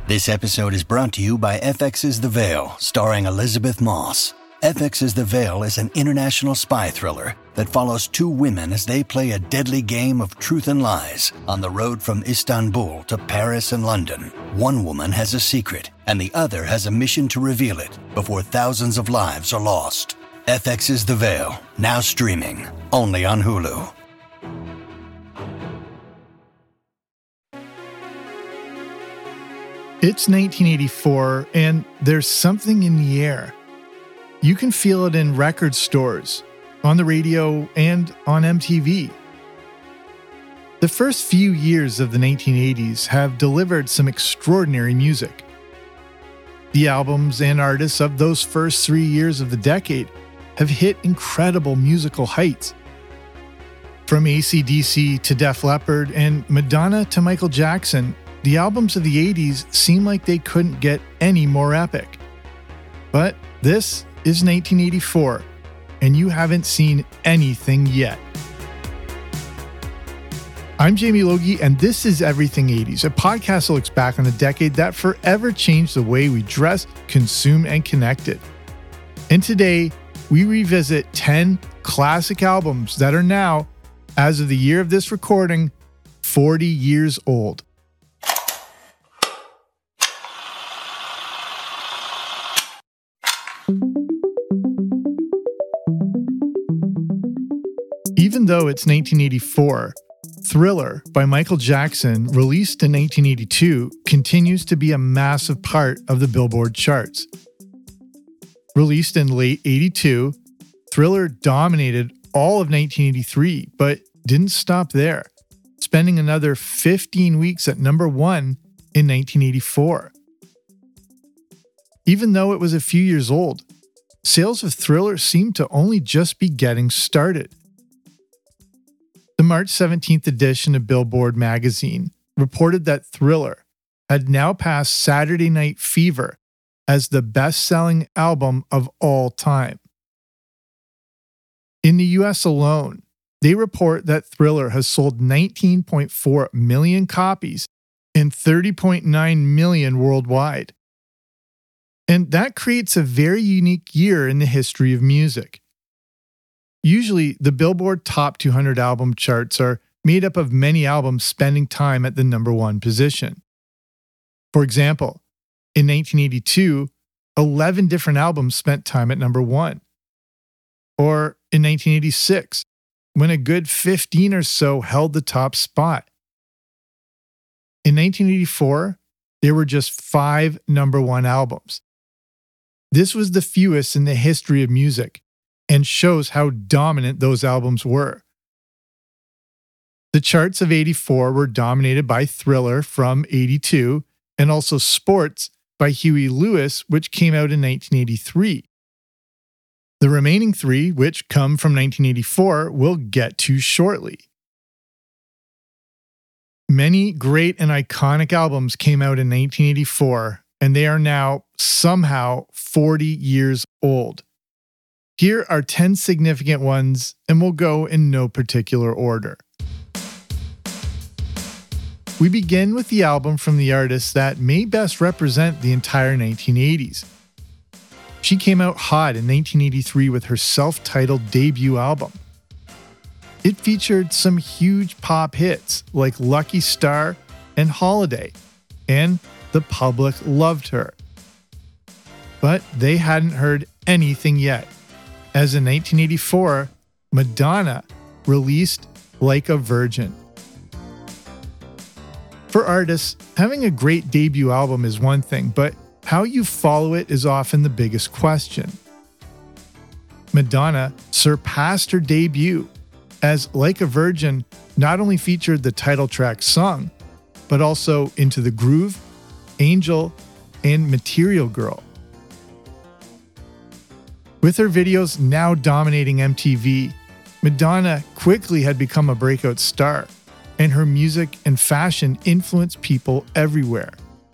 This episode is brought to you by FX's The Veil, starring Elizabeth Moss. FX's The Veil is an international spy thriller that follows two women as they play a deadly game of truth and lies on the road from Istanbul to Paris and London. One woman has a secret, and the other has a mission to reveal it before thousands of lives are lost. FX's The Veil, now streaming, only on Hulu. It's 1984, and there's something in the air. You can feel it in record stores, on the radio, and on MTV. The first few years of the 1980s have delivered some extraordinary music. The albums and artists of those first 3 years of the decade have hit incredible musical heights. From AC/DC to Def Leppard and Madonna to Michael Jackson, the albums of the 80s seem like they couldn't get any more epic. But this is 1984, and you haven't seen anything yet. I'm Jamie Logie, and this is Everything 80s, a podcast that looks back on a decade that forever changed the way we dress, consume, and connected. And today, we revisit 10 classic albums that are now, as of the year of this recording, 40 years old. Even though it's 1984, Thriller by Michael Jackson, released in 1982, continues to be a massive part of the Billboard charts. Released in late 82, Thriller dominated all of 1983, but didn't stop there, spending another 15 weeks at number 1 in 1984. Even though it was a few years old, sales of Thriller seemed to only just be getting started. The March 17th edition of Billboard magazine reported that Thriller had now passed Saturday Night Fever as the best-selling album of all time. In the US alone, they report that Thriller has sold 19.4 million copies and 30.9 million worldwide. And that creates a very unique year in the history of music. Usually, the Billboard Top 200 album charts are made up of many albums spending time at the number 1 position. For example, in 1982, 11 different albums spent time at number 1. Or in 1986, when a good 15 or so held the top spot. In 1984, there were just 5 number 1 albums. This was the fewest in the history of music, and shows how dominant those albums were. The charts of 84 were dominated by Thriller from 82, and also Sports by Huey Lewis, which came out in 1983. The remaining 3, which come from 1984, we'll get to shortly. Many great and iconic albums came out in 1984, and they are now somehow 40 years old. Here are 10 significant ones, and we'll go in no particular order. We begin with the album from the artist that may best represent the entire 1980s. She came out hot in 1983 with her self-titled debut album. It featured some huge pop hits like Lucky Star and Holiday, and the public loved her. But they hadn't heard anything yet, as in 1984, Madonna released Like a Virgin. For artists, having a great debut album is one thing, but how you follow it is often the biggest question. Madonna surpassed her debut, as Like a Virgin not only featured the title track song, but also Into the Groove, Angel, and Material Girl. With her videos now dominating MTV, Madonna quickly had become a breakout star, and her music and fashion influenced people everywhere.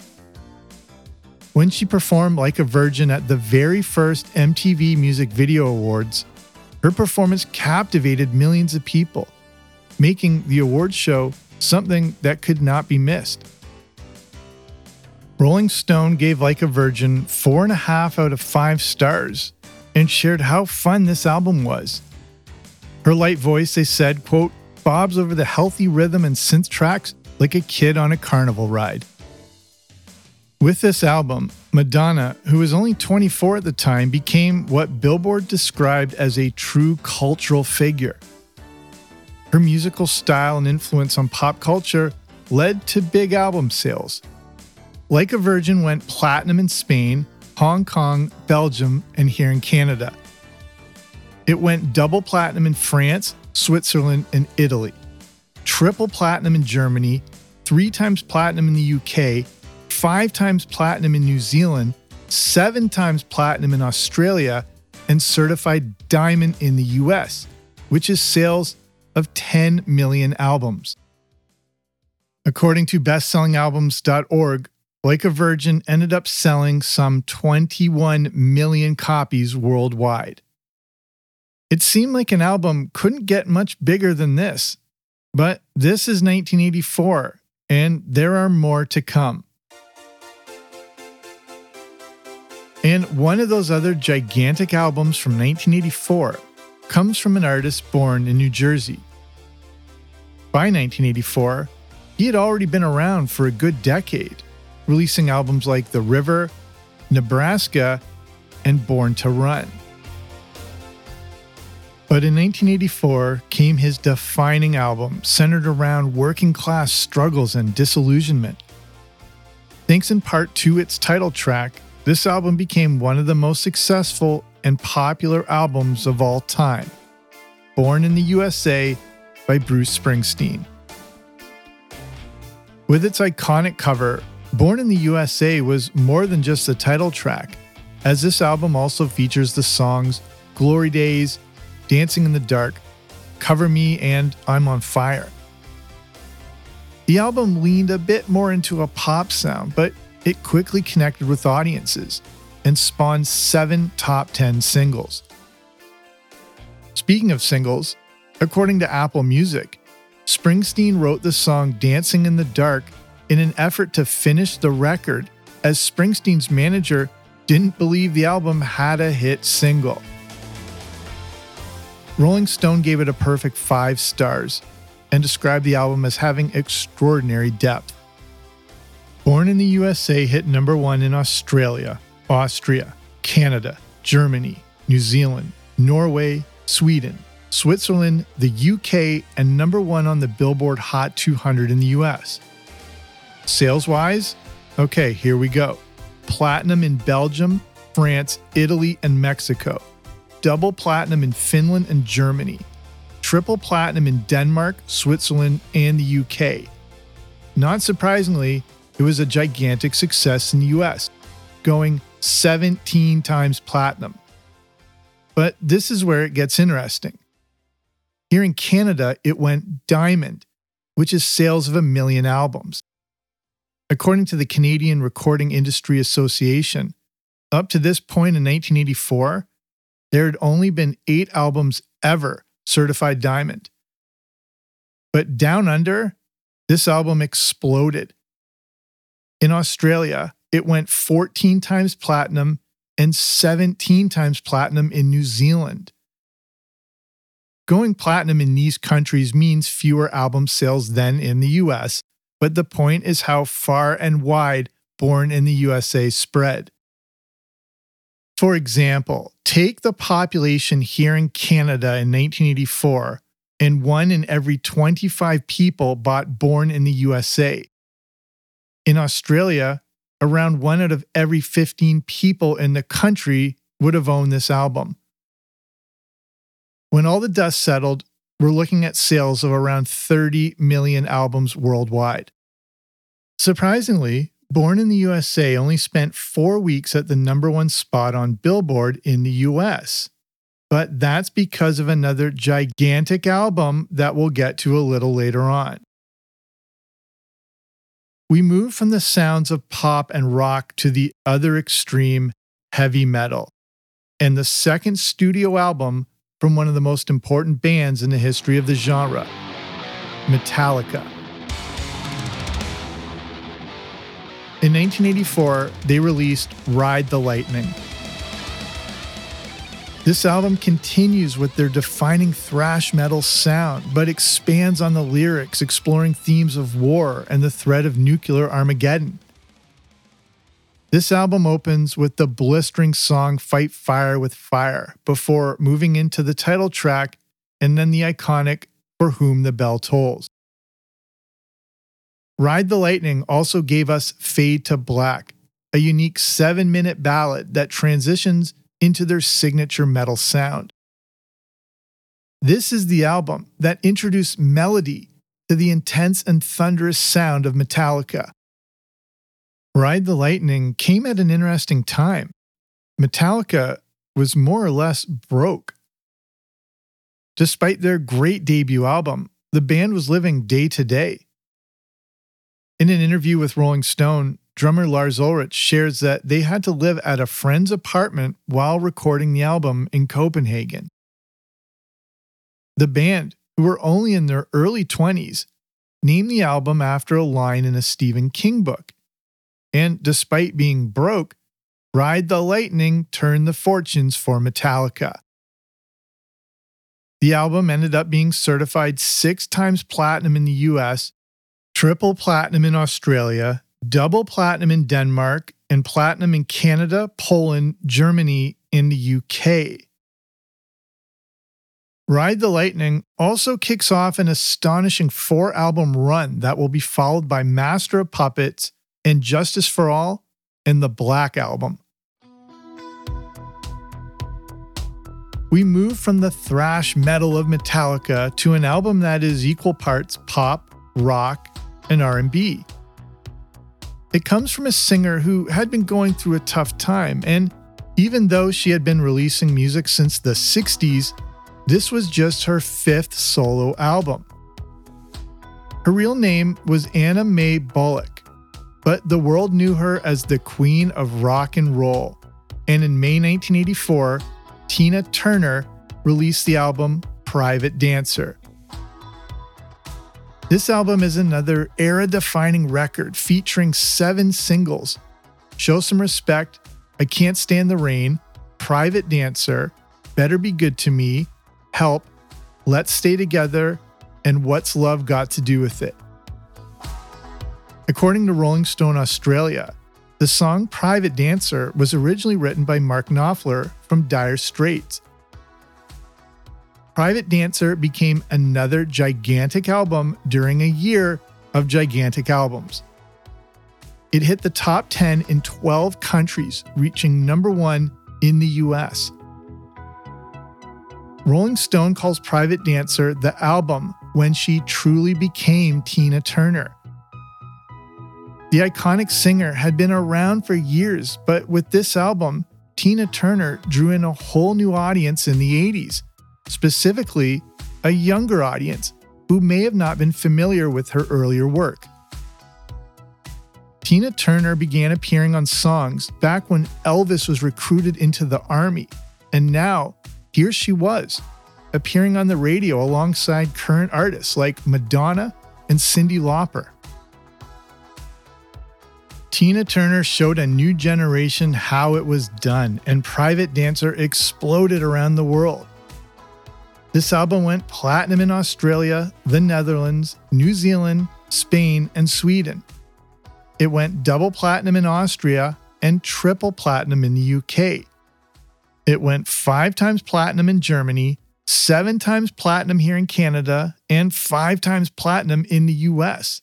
When she performed Like a Virgin at the very first MTV Music Video Awards, her performance captivated millions of people, making the awards show something that could not be missed. Rolling Stone gave Like a Virgin 4.5 out of 5 stars and shared how fun this album was. Her light voice, they said, quote, bobs over the healthy rhythm and synth tracks like a kid on a carnival ride. With this album, Madonna, who was only 24 at the time, became what Billboard described as a true cultural figure. Her musical style and influence on pop culture led to big album sales. Like a Virgin went platinum in Spain, Hong Kong, Belgium, and here in Canada. It went double platinum in France, Switzerland, and Italy, triple platinum in Germany, 3 times platinum in the UK, 5 times platinum in New Zealand, 7 times platinum in Australia, and certified diamond in the US, which is sales of 10 million albums. According to bestsellingalbums.org, Like a Virgin ended up selling some 21 million copies worldwide. It seemed like an album couldn't get much bigger than this, but this is 1984, and there are more to come. And one of those other gigantic albums from 1984 comes from an artist born in New Jersey. By 1984, he had already been around for a good decade, releasing albums like The River, Nebraska, and Born to Run. But in 1984 came his defining album centered around working class struggles and disillusionment. Thanks in part to its title track, this album became one of the most successful and popular albums of all time, Born in the USA by Bruce Springsteen. With its iconic cover, Born in the USA was more than just the title track, as this album also features the songs Glory Days, Dancing in the Dark, Cover Me, and I'm on Fire. The album leaned a bit more into a pop sound, but it quickly connected with audiences and spawned 7 top 10 singles. Speaking of singles, according to Apple Music, Springsteen wrote the song Dancing in the Dark in an effort to finish the record, as Springsteen's manager didn't believe the album had a hit single. Rolling Stone gave it a perfect 5 stars and described the album as having extraordinary depth. Born in the USA hit number 1 in Australia, Austria, Canada, Germany, New Zealand, Norway, Sweden, Switzerland, the UK, and number 1 on the Billboard Hot 200 in the US. Sales-wise? Okay, here we go. Platinum in Belgium, France, Italy, and Mexico. Double platinum in Finland and Germany. Triple platinum in Denmark, Switzerland, and the UK. Not surprisingly, it was a gigantic success in the US, going 17 times platinum. But this is where it gets interesting. Here in Canada, it went diamond, which is sales of 1 million albums. According to the Canadian Recording Industry Association, up to this point in 1984, there had only been 8 albums ever certified diamond. But down under, this album exploded. In Australia, it went 14 times platinum and 17 times platinum in New Zealand. Going platinum in these countries means fewer album sales than in the US, but the point is how far and wide Born in the USA spread. For example, take the population here in Canada in 1984, and 1 in every 25 people bought Born in the USA. In Australia, around 1 out of every 15 people in the country would have owned this album. When all the dust settled, we're looking at sales of around 30 million albums worldwide. Surprisingly, Born in the USA only spent 4 weeks at the number 1 spot on Billboard in the US. But that's because of another gigantic album that we'll get to a little later on. We move from the sounds of pop and rock to the other extreme, heavy metal, and the second studio album from one of the most important bands in the history of the genre, In 1984, they released Ride the Lightning. This album continues with their defining thrash metal sound, but expands on the lyrics, exploring themes of war and the threat of nuclear Armageddon. This album opens with the blistering song Fight Fire with Fire, before moving into the title track and then the iconic For Whom the Bell Tolls. Ride the Lightning also gave us Fade to Black, a unique 7-minute ballad that transitions into their signature metal sound. This is the album that introduced melody to the intense and thunderous sound of Metallica. Ride the Lightning came at an interesting time. Metallica was more or less broke. Despite their great debut album, the band was living day to day. In an interview with Rolling Stone, drummer Lars Ulrich shares that they had to live at a friend's apartment while recording the album in Copenhagen. The band, who were only in their early 20s, named the album after a line in a Stephen King book. And despite being broke, Ride the Lightning turned the fortunes for Metallica. The album ended up being certified 6 times platinum in the US, triple platinum in Australia, double platinum in Denmark, and platinum in Canada, Poland, Germany, and the UK. Ride the Lightning also kicks off an astonishing 4-album run that will be followed by Master of Puppets and Justice for All and the Black Album. We move from the thrash metal of Metallica to an album that is equal parts pop, rock, and R&B. It comes from a singer who had been going through a tough time, and even though she had been releasing music since the 60s, this was just her 5th solo album. Her real name was Anna Mae Bullock, but the world knew her as the Queen of Rock and Roll, and in May 1984, Tina Turner released the album Private Dancer. This album is another era-defining record featuring 7 singles: Show Some Respect, I Can't Stand the Rain, Private Dancer, Better Be Good to Me, Help, Let's Stay Together, and What's Love Got to Do with It. According to Rolling Stone Australia, the song Private Dancer was originally written by Mark Knopfler from Dire Straits. Private Dancer became another gigantic album during a year of gigantic albums. It hit the top 10 in 12 countries, reaching number 1 in the US. Rolling Stone calls Private Dancer the album when she truly became Tina Turner. The iconic singer had been around for years, but with this album, Tina Turner drew in a whole new audience in the 80s. Specifically, a younger audience who may have not been familiar with her earlier work. Tina Turner began appearing on songs back when Elvis was recruited into the army, and now, here she was, appearing on the radio alongside current artists like Madonna and Cyndi Lauper. Tina Turner showed a new generation how it was done, and Private Dancer exploded around the world. This album went platinum in Australia, the Netherlands, New Zealand, Spain, and Sweden. It went double platinum in Austria and triple platinum in the UK. It went 5 times platinum in Germany, 7 times platinum here in Canada, and 5 times platinum in the US.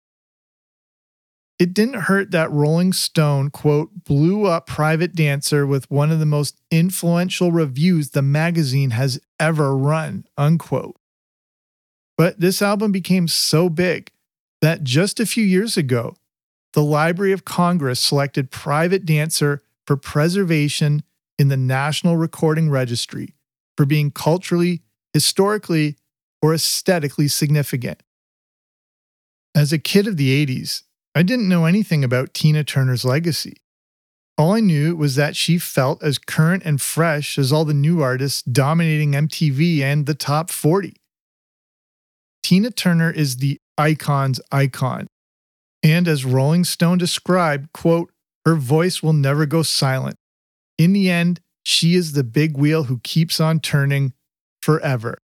It didn't hurt that Rolling Stone, quote, blew up Private Dancer with one of the most influential reviews the magazine has ever run, unquote. But this album became so big that just a few years ago, the Library of Congress selected Private Dancer for preservation in the National Recording Registry for being culturally, historically, or aesthetically significant. As a kid of the 80s, I didn't know anything about Tina Turner's legacy. All I knew was that she felt as current and fresh as all the new artists dominating MTV and the top 40. Tina Turner is the icon's icon. And as Rolling Stone described, quote, "Her voice will never go silent. In the end, she is the big wheel who keeps on turning forever."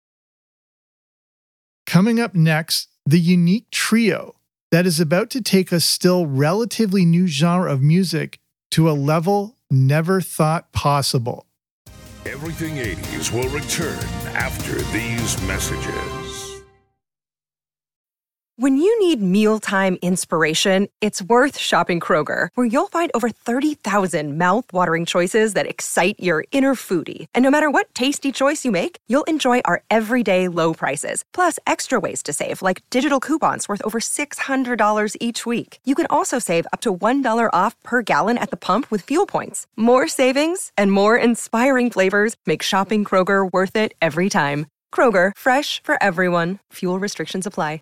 Coming up next, the unique trio that is about to take a still relatively new genre of music to a level never thought possible. Everything 80s will return after these messages. When you need mealtime inspiration, it's worth shopping Kroger, where you'll find over 30,000 mouth-watering choices that excite your inner foodie. And no matter what tasty choice you make, you'll enjoy our everyday low prices, plus extra ways to save, like digital coupons worth over $600 each week. You can also save up to $1 off per gallon at the pump with fuel points. More savings and more inspiring flavors make shopping Kroger worth it every time. Kroger, fresh for everyone. Fuel restrictions apply.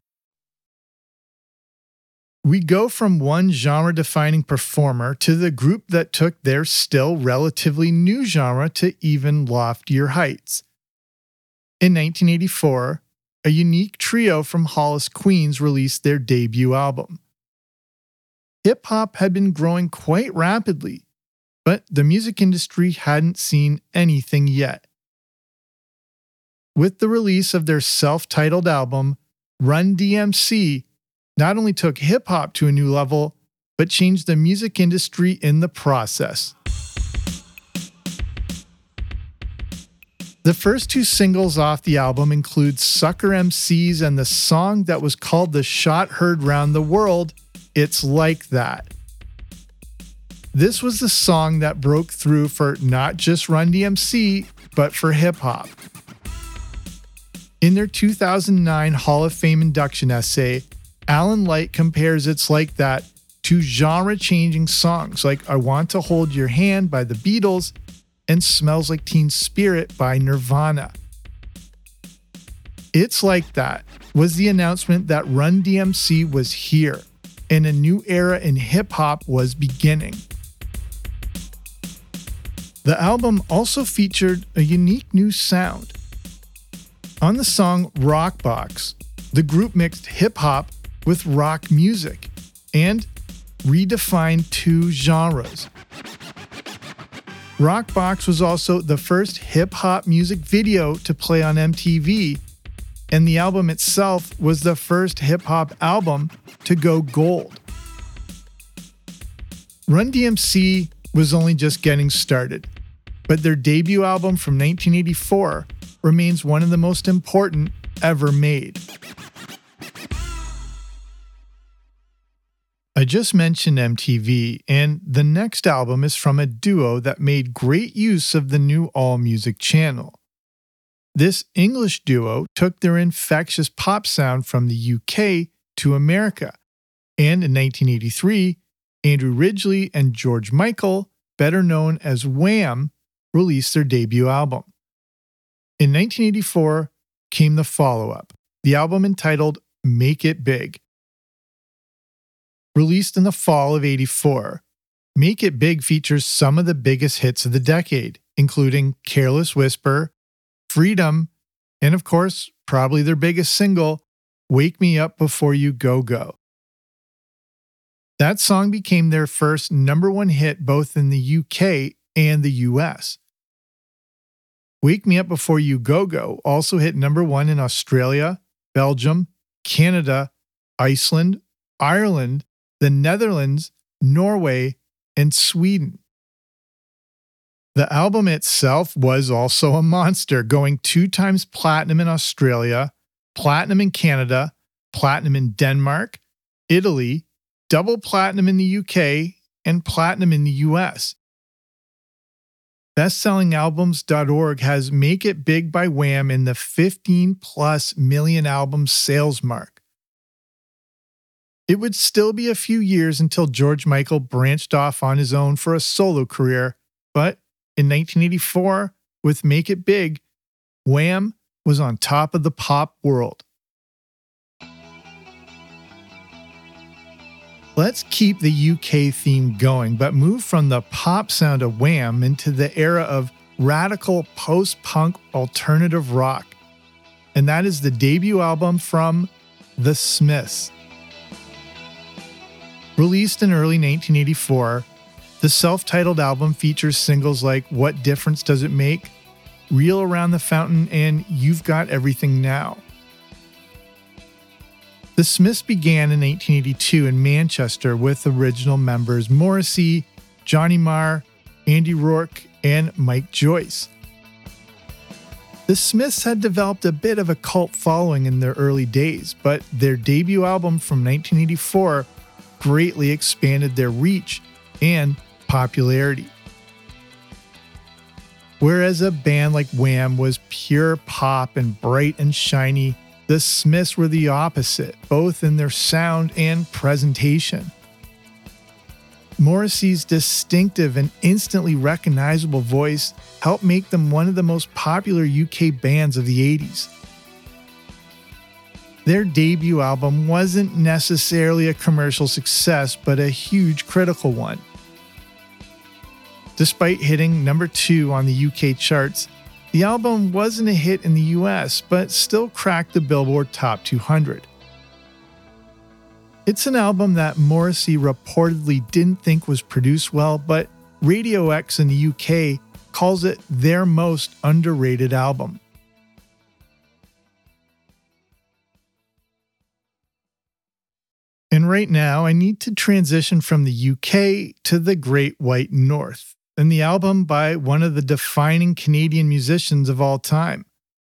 We go from one genre-defining performer to the group that took their still relatively new genre to even loftier heights. In 1984, a unique trio from Hollis, Queens released their debut album. Hip-hop had been growing quite rapidly, but the music industry hadn't seen anything yet. With the release of their self-titled album, Run DMC not only took hip-hop to a new level, but changed the music industry in the process. The first two singles off the album include Sucker MCs and the song that was called the shot heard round the world, It's Like That. This was the song that broke through for not just Run DMC, but for hip-hop. In their 2009 Hall of Fame induction essay, Alan Light compares It's Like That to genre-changing songs like I Want to Hold Your Hand by the Beatles and Smells Like Teen Spirit by Nirvana. It's Like That was the announcement that Run DMC was here and a new era in hip-hop was beginning. The album also featured a unique new sound. On the song Rockbox, the group mixed hip-hop with rock music and redefined two genres. Rockbox was also the first hip-hop music video to play on MTV, and the album itself was the first hip-hop album to go gold. Run DMC was only just getting started, but their debut album from 1984 remains one of the most important ever made. I just mentioned MTV, and the next album is from a duo that made great use of the new AllMusic channel. This English duo took their infectious pop sound from the UK to America, and in 1983, Andrew Ridgeley and George Michael, better known as Wham!, released their debut album. In 1984 came the follow-up, the album entitled Make It Big. Released in the fall of '84, Make It Big features some of the biggest hits of the decade, including Careless Whisper, Freedom, and of course, probably their biggest single, Wake Me Up Before You Go Go. That song became their first #1 hit both in the UK and the US. Wake Me Up Before You Go Go also hit #1 in Australia, Belgium, Canada, Iceland, Ireland, the Netherlands, Norway, and Sweden. The album itself was also a monster, going 2 times platinum in Australia, platinum in Canada, platinum in Denmark, Italy, double platinum in the UK, and platinum in the US. BestSellingAlbums.org has Make It Big by Wham! In the 15+ million album sales mark. It would still be a few years until George Michael branched off on his own for a solo career, but in 1984, with Make It Big, Wham! Was on top of the pop world. Let's keep the UK theme going, but move from the pop sound of Wham! Into the era of radical post-punk alternative rock. And that is the debut album from The Smiths. Released in early 1984, the self-titled album features singles like What Difference Does It Make?, Reel Around the Fountain, and You've Got Everything Now. The Smiths began in 1882 in Manchester with original members Morrissey, Johnny Marr, Andy Rourke, and Mike Joyce. The Smiths had developed a bit of a cult following in their early days, but their debut album from 1984 greatly expanded their reach and popularity. Whereas a band like Wham was pure pop and bright and shiny, the Smiths were the opposite, both in their sound and presentation. Morrissey's distinctive and instantly recognizable voice helped make them one of the most popular UK bands of the 80s. Their debut album wasn't necessarily a commercial success, but a huge critical one. Despite hitting number 2 on the UK charts, the album wasn't a hit in the US, but still cracked the Billboard Top 200. It's an album that Morrissey reportedly didn't think was produced well, but Radio X in the UK calls it their most underrated album. And right now, I need to transition from the UK to the Great White North, and the album by one of the defining Canadian musicians of all time.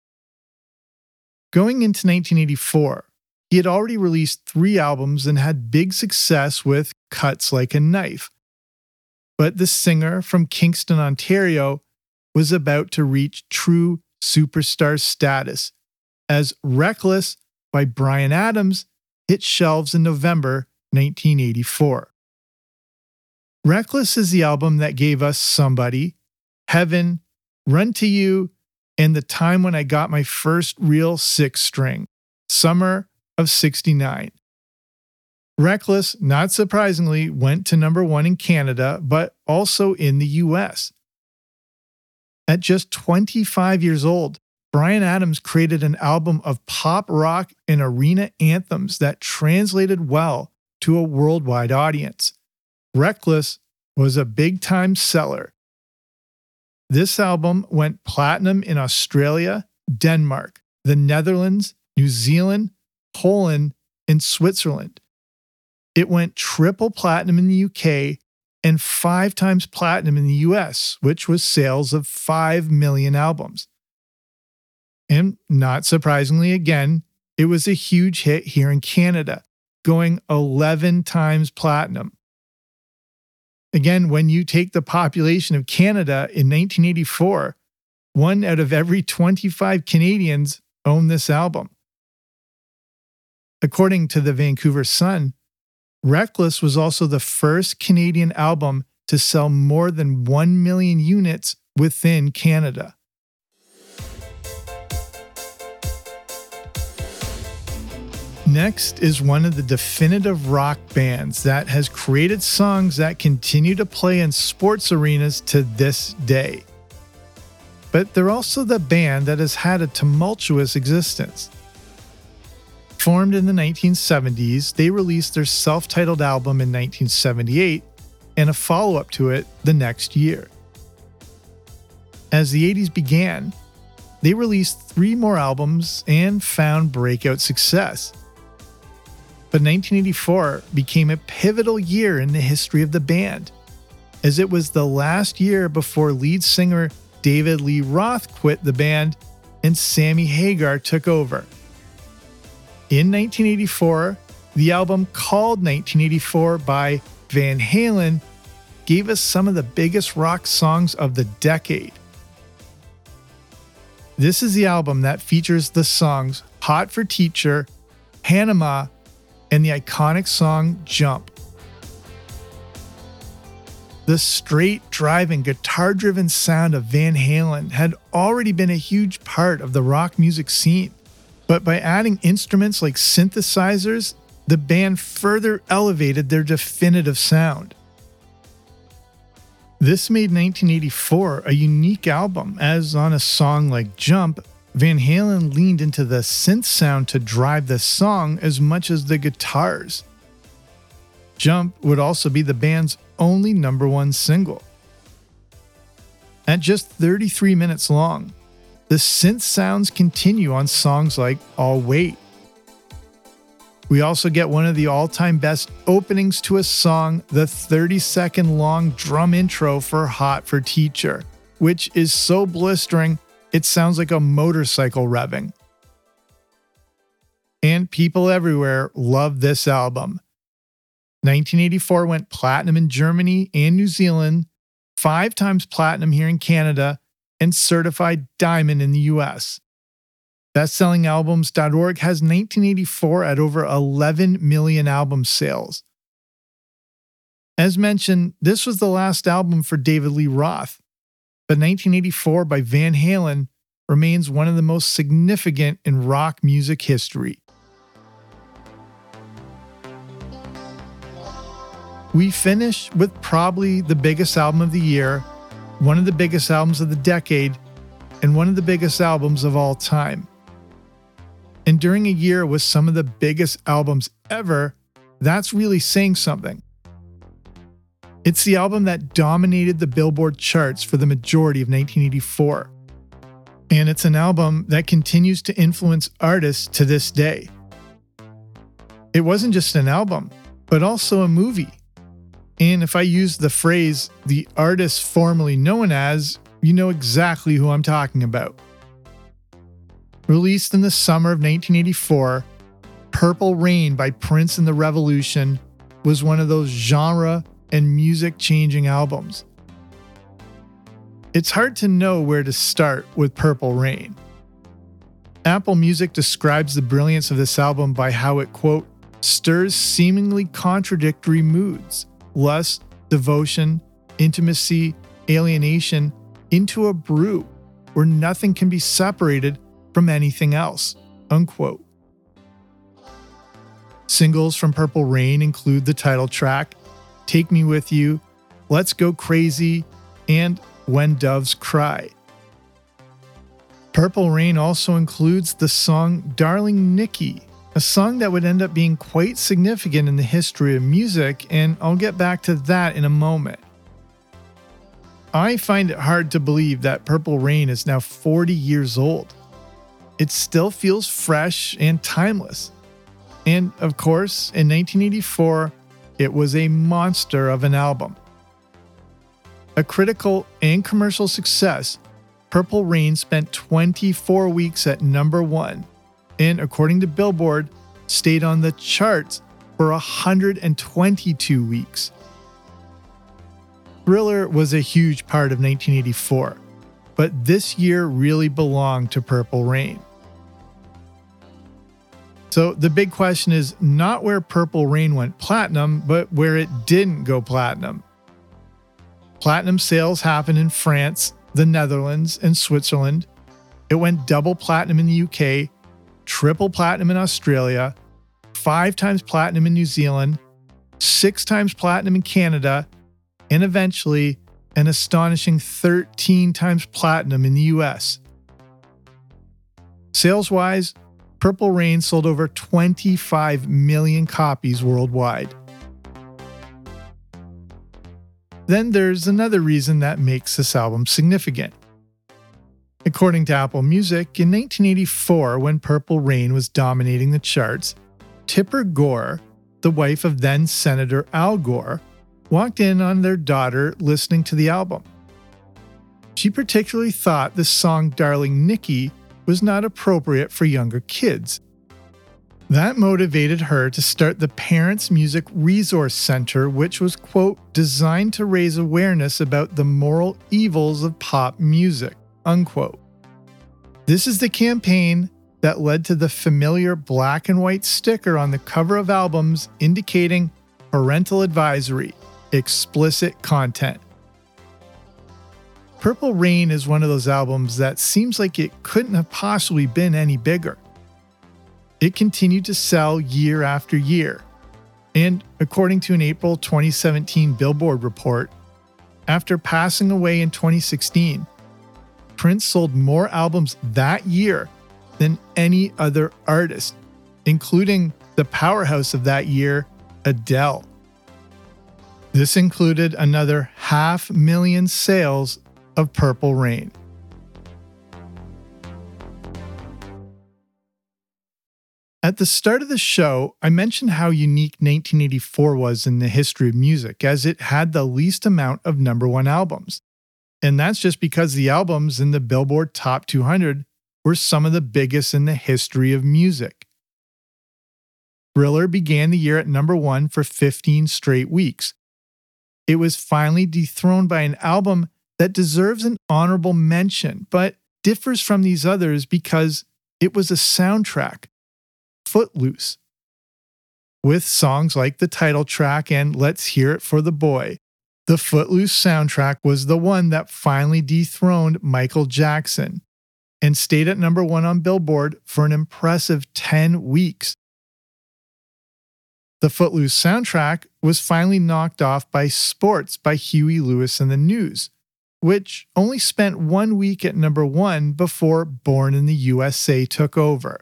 Going into 1984, he had already released 3 albums and had big success with Cuts Like a Knife. But the singer from Kingston, Ontario, was about to reach true superstar status as Reckless by Bryan Adams hit shelves in November 1984. Reckless is the album that gave us Somebody, Heaven, Run to You, and The Time When I Got My First Real Six String, summer of '69. Reckless, not surprisingly, went to number 1 in Canada, but also in the US. At just 25 years old, Bryan Adams created an album of pop rock and arena anthems that translated well to a worldwide audience. Reckless was a big-time seller. This album went platinum in Australia, Denmark, the Netherlands, New Zealand, Poland, and Switzerland. It went triple platinum in the UK and 5 times platinum in the US, which was sales of 5 million albums. And not surprisingly again, it was a huge hit here in Canada, going 11 times platinum. Again, when you take the population of Canada in 1984, 1 out of every 25 Canadians owned this album. According to the Vancouver Sun, Reckless was also the first Canadian album to sell more than 1 million units within Canada. Next is one of the definitive rock bands that has created songs that continue to play in sports arenas to this day. But they're also the band that has had a tumultuous existence. Formed in the 1970s, they released their self-titled album in 1978 and a follow-up to it the next year. As the 80s began, they released 3 more albums and found breakout success. But 1984 became a pivotal year in the history of the band, as it was the last year before lead singer David Lee Roth quit the band and Sammy Hagar took over. In 1984, the album called 1984 by Van Halen gave us some of the biggest rock songs of the decade. This is the album that features the songs Hot for Teacher, Panama, and the iconic song Jump. The straight driving, guitar-driven sound of Van Halen had already been a huge part of the rock music scene, but by adding instruments like synthesizers, the band further elevated their definitive sound. This made 1984 a unique album, as on a song like Jump, Van Halen leaned into the synth sound to drive the song as much as the guitars. Jump would also be the band's only #1 single. At just 33 minutes long, the synth sounds continue on songs like I'll Wait. We also get one of the all-time best openings to a song, the 30-second long drum intro for Hot for Teacher, which is so blistering it sounds like a motorcycle revving. And people everywhere love this album. 1984 went platinum in Germany and New Zealand, 5 times platinum here in Canada, and certified diamond in the US. BestSellingAlbums.org has 1984 at over 11 million album sales. As mentioned, this was the last album for David Lee Roth, but 1984 by Van Halen remains one of the most significant in rock music history. We finish with probably the biggest album of the year, one of the biggest albums of the decade, and one of the biggest albums of all time. And during a year with some of the biggest albums ever, that's really saying something. It's the album that dominated the Billboard charts for the majority of 1984. And it's an album that continues to influence artists to this day. It wasn't just an album, but also a movie. And if I use the phrase, the artist formerly known as, you know exactly who I'm talking about. Released in the summer of 1984, Purple Rain by Prince and the Revolution was one of those genre and music-changing albums. It's hard to know where to start with Purple Rain. Apple Music describes the brilliance of this album by how it, quote, stirs seemingly contradictory moods, lust, devotion, intimacy, alienation, into a brew where nothing can be separated from anything else, unquote. Singles from Purple Rain include the title track, Take Me With You, Let's Go Crazy, and When Doves Cry. Purple Rain also includes the song Darling Nikki, a song that would end up being quite significant in the history of music, and I'll get back to that in a moment. I find it hard to believe that Purple Rain is now 40 years old. It still feels fresh and timeless. And of course, in 1984, it was a monster of an album. A critical and commercial success, Purple Rain spent 24 weeks at #1, and according to Billboard, stayed on the charts for 122 weeks. Thriller was a huge part of 1984, but this year really belonged to Purple Rain. So the big question is not where Purple Rain went platinum, but where it didn't go platinum. Platinum sales happened in France, the Netherlands, and Switzerland. It went double platinum in the UK, triple platinum in Australia, 5 times platinum in New Zealand, 6 times platinum in Canada, and eventually an astonishing 13 times platinum in the US. Sales-wise, Purple Rain sold over 25 million copies worldwide. Then there's another reason that makes this album significant. According to Apple Music, in 1984, when Purple Rain was dominating the charts, Tipper Gore, the wife of then Senator Al Gore, walked in on their daughter listening to the album. She particularly thought the song Darling Nikki was not appropriate for younger kids. That motivated her to start the Parents Music Resource Center, which was, quote, designed to raise awareness about the moral evils of pop music, unquote. This is the campaign that led to the familiar black and white sticker on the cover of albums indicating parental advisory, explicit content. Purple Rain is one of those albums that seems like it couldn't have possibly been any bigger. It continued to sell year after year. And according to an April 2017 Billboard report, after passing away in 2016, Prince sold more albums that year than any other artist, including the powerhouse of that year, Adele. This included another 500,000 sales of Purple Rain. At the start of the show, I mentioned how unique 1984 was in the history of music, as it had the least amount of #1 albums. And that's just because the albums in the Billboard Top 200 were some of the biggest in the history of music. Thriller began the year at #1 for 15 straight weeks. It was finally dethroned by an album that deserves an honorable mention, but differs from these others because it was a soundtrack. Footloose. With songs like the title track and Let's Hear It for the Boy, the Footloose soundtrack was the one that finally dethroned Michael Jackson and stayed at #1 on Billboard for an impressive 10 weeks. The Footloose soundtrack was finally knocked off by Sports by Huey Lewis and the News, which only spent 1 week at #1 before Born in the USA took over.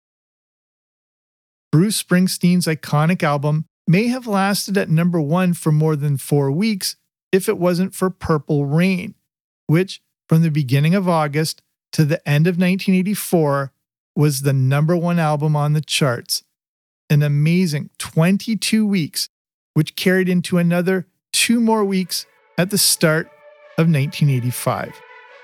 Bruce Springsteen's iconic album may have lasted at #1 for more than 4 weeks if it wasn't for Purple Rain, which, from the beginning of August to the end of 1984, was the #1 album on the charts. An amazing 22 weeks, which carried into another 2 more weeks at the start of 1985.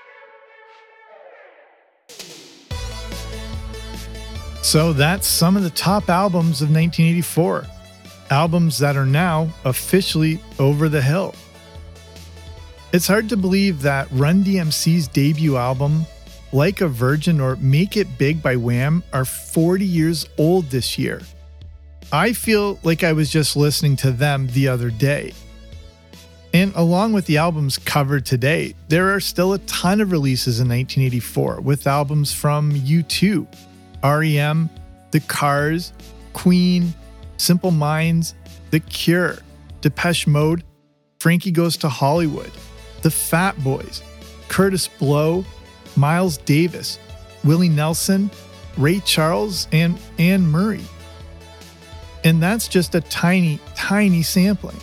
So that's some of the top albums of 1984. Albums that are now officially over the hill. It's hard to believe that Run DMC's debut album, Like a Virgin or Make It Big by Wham, are 40 years old this year. I feel like I was just listening to them the other day. And along with the albums covered today, there are still a ton of releases in 1984, with albums from U2, R.E.M., The Cars, Queen, Simple Minds, The Cure, Depeche Mode, Frankie Goes to Hollywood, The Fat Boys, Curtis Blow, Miles Davis, Willie Nelson, Ray Charles, and Anne Murray. And that's just a tiny, tiny sampling.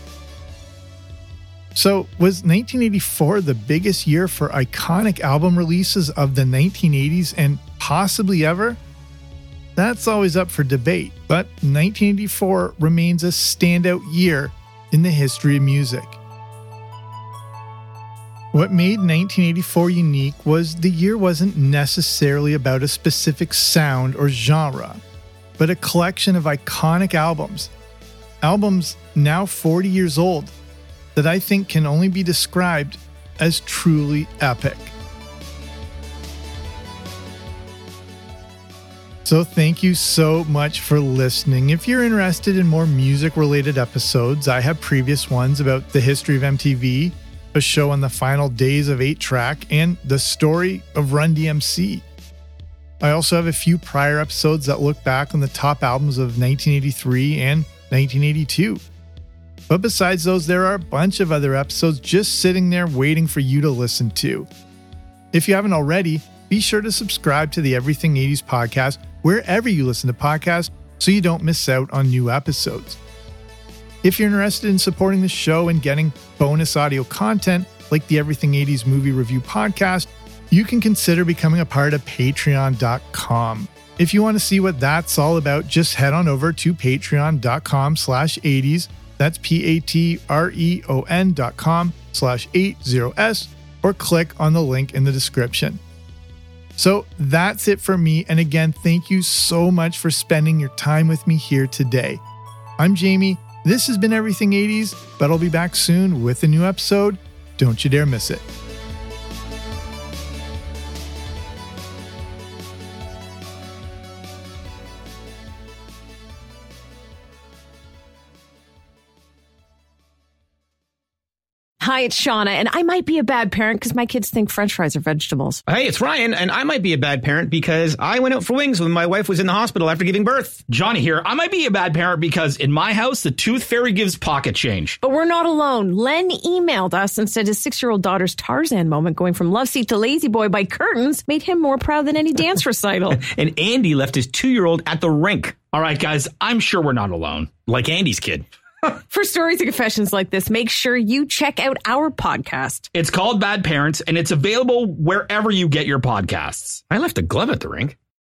So, was 1984 the biggest year for iconic album releases of the 1980s and possibly ever? That's always up for debate, but 1984 remains a standout year in the history of music. What made 1984 unique was the year wasn't necessarily about a specific sound or genre, but a collection of iconic albums. Albums now 40 years old that I think can only be described as truly epic. So thank you so much for listening. If you're interested in more music-related episodes, I have previous ones about the history of MTV, a show on the final days of 8-Track, and the story of Run DMC. I also have a few prior episodes that look back on the top albums of 1983 and 1982. But besides those, there are a bunch of other episodes just sitting there waiting for you to listen to. If you haven't already, be sure to subscribe to the Everything 80s podcast wherever you listen to podcasts so you don't miss out on new episodes. If you're interested in supporting the show and getting bonus audio content like the Everything 80s Movie Review podcast, you can consider becoming a part of patreon.com. If you want to see what that's all about, just head on over to patreon.com/80s. That's patreon.com/80s, or click on the link in the description. So that's it for me. And again, thank you so much for spending your time with me here today. I'm Jamie. This has been Everything 80s, but I'll be back soon with a new episode. Don't you dare miss it. Hi, it's Shauna, and I might be a bad parent because my kids think French fries are vegetables. Hey, it's Ryan, and I might be a bad parent because I went out for wings when my wife was in the hospital after giving birth. Johnny here. I might be a bad parent because in my house, the tooth fairy gives pocket change. But we're not alone. Len emailed us and said his 6-year-old daughter's Tarzan moment going from love seat to lazy boy by curtains made him more proud than any dance recital. And Andy left his 2-year-old at the rink. All right, guys, I'm sure we're not alone. Like Andy's kid. For stories and confessions like this, make sure you check out our podcast. It's called Bad Parents, and it's available wherever you get your podcasts. I left a glove at the rink.